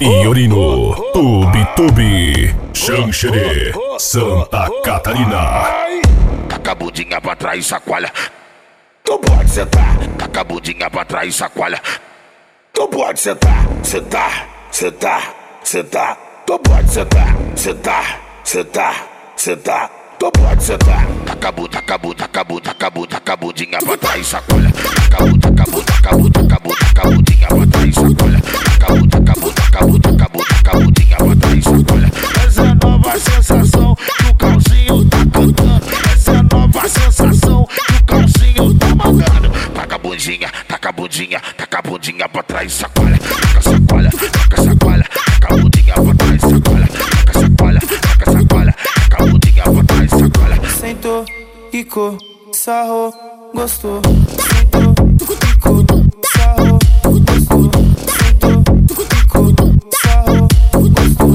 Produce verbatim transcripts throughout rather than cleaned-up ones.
Iorino, Tubi Tubi, Xanxerê, Santa Catarina. Taca a bundinha pra trás e chacoalha. Tu pode sentar. Taca a bundinha pra trás e chacoalha. Tu pode sentar, sentar, sentar, sentar. Tu pode sentar, sentar, sentar, sentar. Tu pode sentar. Taca a bunda, taca a bunda, taca a bunda, taca a bunda, taca a bundinha pra trás e chacoalha. Taca a bunda, taca a bunda, taca a bunda, taca a bunda, taca a bundinha pra trás e chacoalha. Taca a bunda, taca a bunda, taca a bunda, taca a bunda, taca a bundinha pra trás e chacoalha. Essa é a nova sensação que o calcinho tá cantando. Essa é a nova sensação que o calcinho tá mandando. Taca a bundinha, taca a bundinha, taca a bundinha pra trás e chacoalha. Taca a chacoalha, taca a chacoalha, taca a bundinha pra trás e chacoalha. Taca a chacoalha, taca a chacoalha, taca a bundinha pra trás e chacoalha. Sentou, quicou, sarrou, gostou. Sentou, quicou, sarrou, gostou. Sentou, quicou, sarrou, gostou.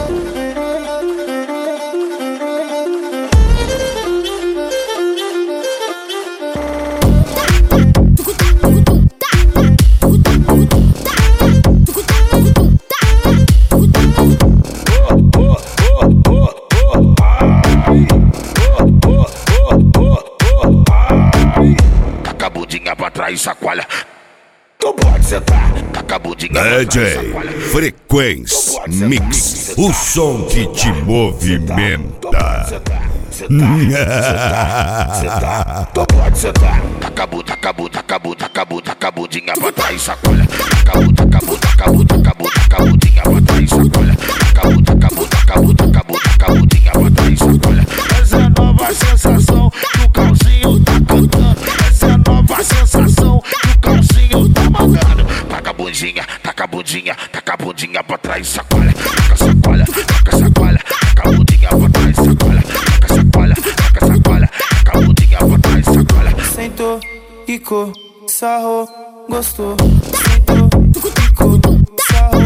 Taca a bundinha pra trás e chacoalha. Tu pode sentar. Taca a bundinha pra trás e D J chacoalha. Frequência Mix, o som que te movimenta. Tu pode sentar. Taca a bunda, taca a bunda, taca a bunda, taca a bunda, taca a bundinha pra trás e chacoalha. Taca a bunda, taca a bunda, taca a bunda, taca a bunda, taca a bundinha pra trás e chacoalha. Taca a bunda, taca a bunda, taca a bunda, taca a bunda, taca a bundinha pra trás e chacoalha. Essa é a nova sensação que o calcinho tá cantando. Essa é a nova sensação que o calcinho tá mandando. Taca a bundinha, taca a bundinha, taca a bundinha pra trás e chacoalha. Taca a chacoalha, taca a chacoalha, taca a bundinha pra trás e chacoalha. Taca a chacoalha, taca a chacoalha, taca a bundinha pra trás e chacoalha. Sentou, quicou, sarrou, gostou. Sentou, quicou, sarrou.